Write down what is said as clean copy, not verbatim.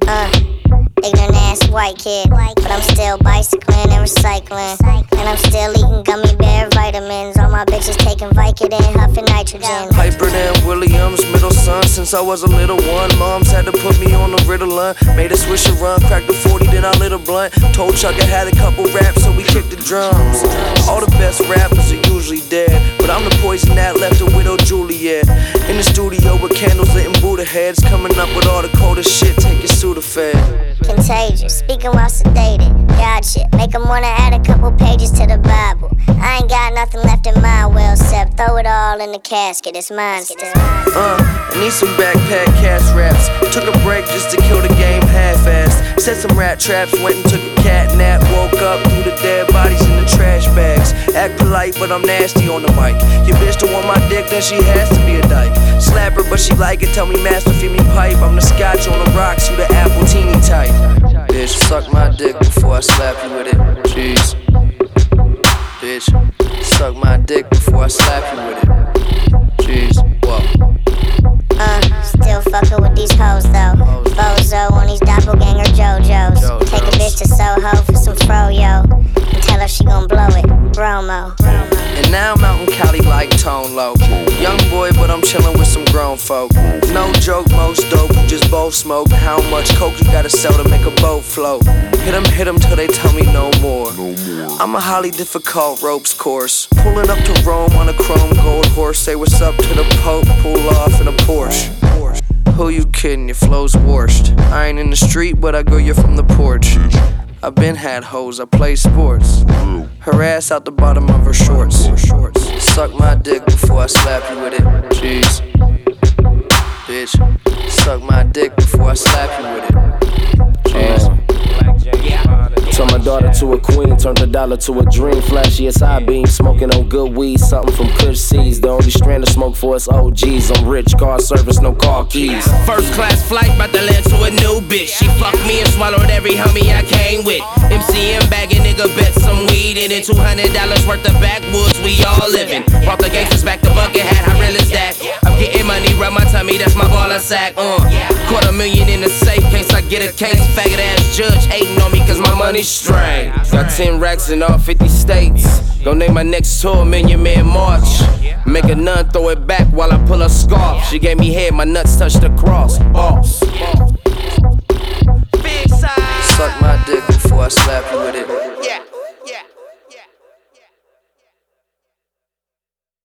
Ignorant ass white kid, but I'm still bicycling and recycling, and I'm still eating gummy bear vitamins. All my bitches taking Vicodin, huffing nitrogen. Hyper than Williams, middle son. Since I was a little one, moms had to put me on the Ritalin. Made a swisher run, cracked a 40, then I lit a blunt. Told Chuck I had a couple raps, so we kicked the drums. All the best rappers are usually dead, but I'm the poison that left a widow Juliet. In the studio with candles lit and Buddha heads, coming up with all the coldest shit, take your Sudafed. Contagious, speaking while sedated. God shit, make 'em wanna add a couple pages to the Bible. I ain't got nothing left in my will, except throw it all in the casket, it's mine still. I need some backpack cast raps. Took a break just to kill the game half-assed. Set some rat traps, went and took a cat nap. Woke up through the dead bodies in the trash bags. Act polite, but I'm nasty on the mic. Your bitch don't want my dick, then she has to be a dyke. Slap her, but she like it, tell me master, feed me pipe. I'm the scotch on the rocks, you the apple teeny type. Bitch, suck my dick before I slap you with it. Jeez. Bitch, suck my dick before I slap you with it. Jeez, whoa. Still fucking with these hoes though. Bozo on these doppelganger JoJo's. Take a bitch to Soho for some froyo, and tell her she gon' blow it, Bromo. And now I'm out in Cali like Tone Loc. Young boy, but I'm chillin' with some grown folk. No joke, most dope, we just both smoke. How much coke you gotta sell to make a boat float? Hit 'em till they tell me no more. I'm a highly difficult ropes course. Pulling up to Rome on a chrome gold horse. Say what's up to the Pope, pull off in a Porsche. Who you kidding, your flow's washed. I ain't in the street, but I go you from the porch. I been had hoes, I play sports. Her ass out the bottom of her shorts. Suck my dick before I slap you with it. Jeez. Bitch, suck my dick before I slap you with it. Jeez. Turned my daughter to a queen, turned a dollar to a dream. Flashy as high beam, smoking on good weed. Something from Kush Seeds. The only strand of smoke for us OGs. I'm rich, car service, no car keys. First class flight, bout to land to a new bitch. She fucked me and swallowed every homie I came with. MCM bagging, nigga bet some weed in it. $200 worth of backwoods, we all living. Brought the gangsters back to bucket hat, how real is that? I'm getting money, rub my tummy, that's my baller sack. $250,000 in the safe, case I get a case. Faggot ass judge hating on me cause my money's straight. Got 10 racks in all 50 states. Gon' name my next tour Million Man March. Make a nun throw it back while I pull a scarf. She gave me head, my nuts touched the cross. Boss. Suck my dick before I slap you with it.